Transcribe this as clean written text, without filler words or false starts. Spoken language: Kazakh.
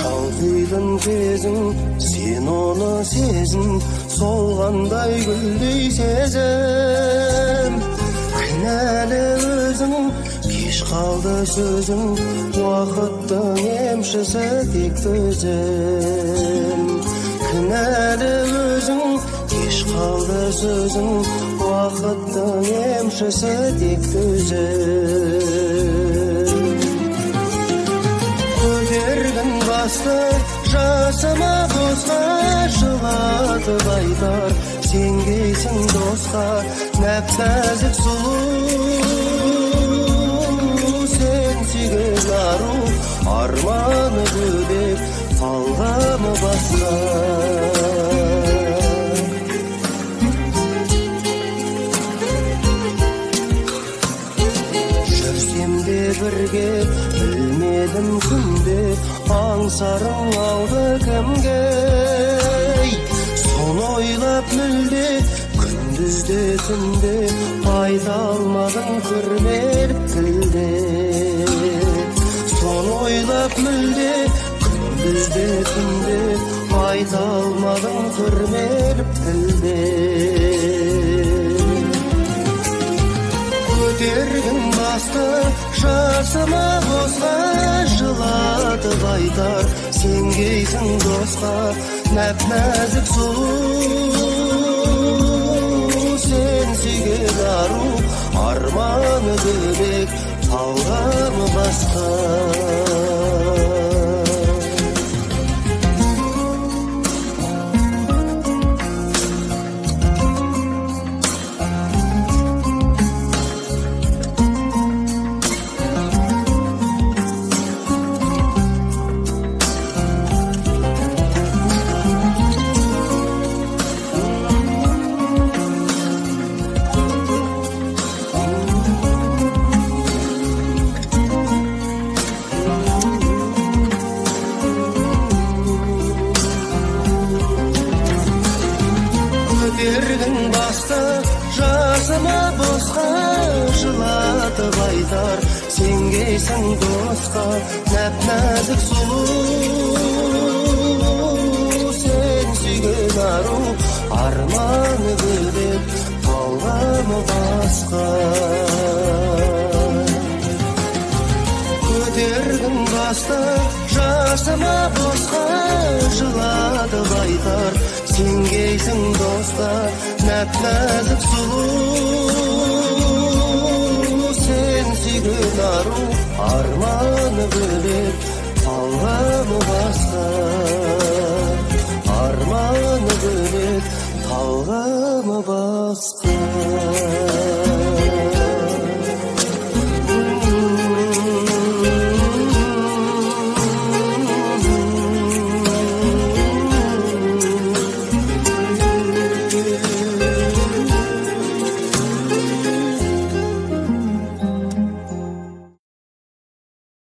шалқидың кезің, сен оны сезін, солғандай гүлдей сезім. Кінәлі өзің, кеш қалды сөзің, уақыттың емшісі тек өзім. Кінәлі өзің, кеш қалды сөзің, уақыттың емшісі тек өзім. Көтергін басты жасыма босқа, жылатып айтар сенгейсің досқа, нәп-нәзік сұлу сен сүйген ару, арманы бөлек қалғамы басқа. Жүрсем де бірге, білмедім күнде, аңсарың алды кімге. Соны ойлап мүлде, күндізде түнде, айта алмадың көрмелік тілде. Соны ойлап мүлде, күндізде түнде, айта алмадың көрмелік тілде. Көтергін басты жасыма босқа, жылатып айтар сенгейсің досқа, нәп-нәзік сұлу сен сүйген ару, арманы бөлек қалғамы басқа. Көтергін басты жасыма босқа, жылатып айтар сенгейсің досқа, нәп-нәзік сұлу сен сүйген ару, арманы бөлек қалғамы басқа. Көтергін басты жасыма босқа, жылатып айтар сенгейсің досқа, нәп-нәзік сұлу сен сүйген ару, арманы бөлек қалғамы басқа. Арманы бөлек қалғамы басқа.